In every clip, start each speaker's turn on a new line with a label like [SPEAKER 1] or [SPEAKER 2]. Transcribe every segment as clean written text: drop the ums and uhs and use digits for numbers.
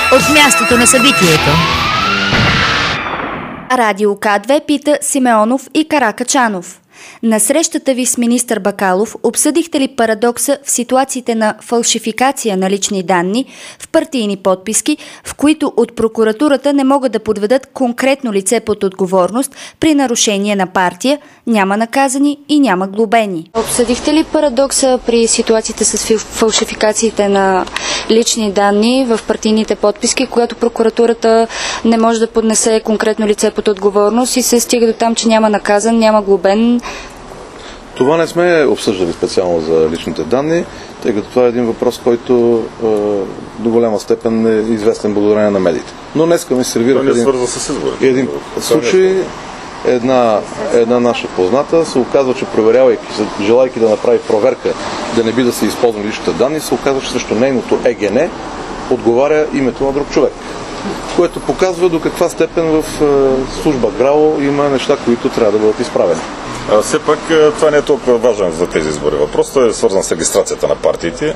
[SPEAKER 1] от мястото на събитието.
[SPEAKER 2] Радио К2 пита Симеонов и Каракачанов. На срещата ви с министър Бакалов обсъдихте ли парадокса в ситуациите на фалшификация на лични данни в партийни подписки, в които от прокуратурата не могат да подведат конкретно лице под отговорност при нарушение на партия, няма наказани и няма глобени? Обсъдихте ли парадокса при ситуациите с фалшификациите на лични данни в партийните подписки, когато прокуратурата не може да поднесе конкретно лице под отговорност и се стига до там, че няма наказан, няма глобен?
[SPEAKER 3] Това не сме обсъждали специално за личните данни, тъй като това е един въпрос, който до голяма степен е известен благодарение на медиите. Но днес ми сервира един случай. Една наша позната се оказва, че проверявайки, желайки да направи проверка, да не би да се използват личните данни, се оказва, че срещу нейното ЕГН отговаря името на друг човек, което показва до каква степен в служба ГРАО има неща, които трябва да бъдат изправени.
[SPEAKER 4] Все пак това не е толкова важен за тези избори. Въпросът е свързан с регистрацията на партиите.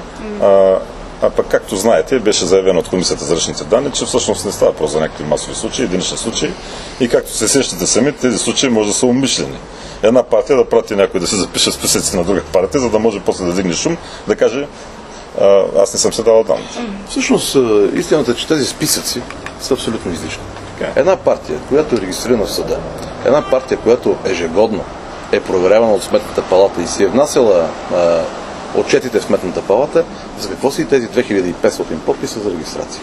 [SPEAKER 4] А пък, както знаете, беше заявено от Комисията за личните данни, че всъщност не става просто за някакви масови случаи, единични случаи. И както се сещате сами, тези случаи може да са умишлени. Една партия да прати някой да се запише в списъците на друга партия, за да може после да дигне шум, да каже: аз не съм се давал данните.
[SPEAKER 3] Всъщност, истината е, че тези списъци са абсолютно излишни. Една партия, която е регистрирана в съда, една партия, която ежегодно е проверявана от Сметната палата и си е внасяла отчетите в Сметната палата, за какво са и тези 2500 подписа за регистрация?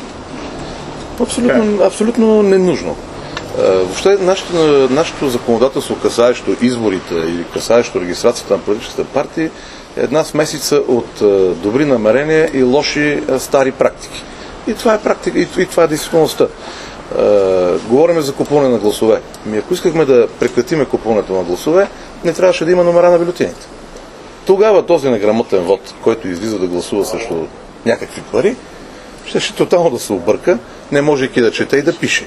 [SPEAKER 3] Абсолютно ненужно. Въобще нашето законодателство, касаещо изборите или касаещо регистрацията на политическите партии, е една смесица от добри намерения и лоши стари практики. И това е практика, и това е действителността. Говорим за купуване на гласове. Ако искахме да прекратиме купуването на гласове, не трябваше да има номера на бюлетините. Тогава този неграмотен вод, който излиза да гласува срещу някакви пари, ще тотално да се обърка, не можейки да чете и да пише.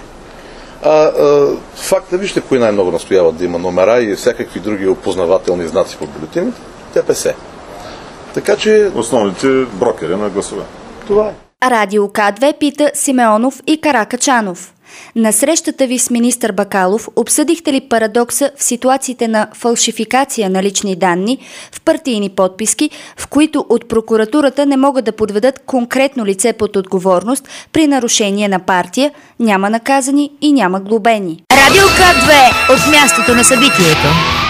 [SPEAKER 3] Факта, вижте кои най-много настояват да има номера и всякакви други опознавателни знаци по бюлетините, ДПС. Така че...
[SPEAKER 4] Основните брокери на гласове.
[SPEAKER 3] Това е.
[SPEAKER 2] Радио К2 пита Симеонов и Каракачанов. На срещата ви с министър Бакалов обсъдихте ли парадокса в ситуациите на фалшификация на лични данни в партийни подписки, в които от прокуратурата не могат да подведат конкретно лице под отговорност при нарушение на партия, няма наказани и няма глобени?
[SPEAKER 1] Радио К2 от мястото на събитието.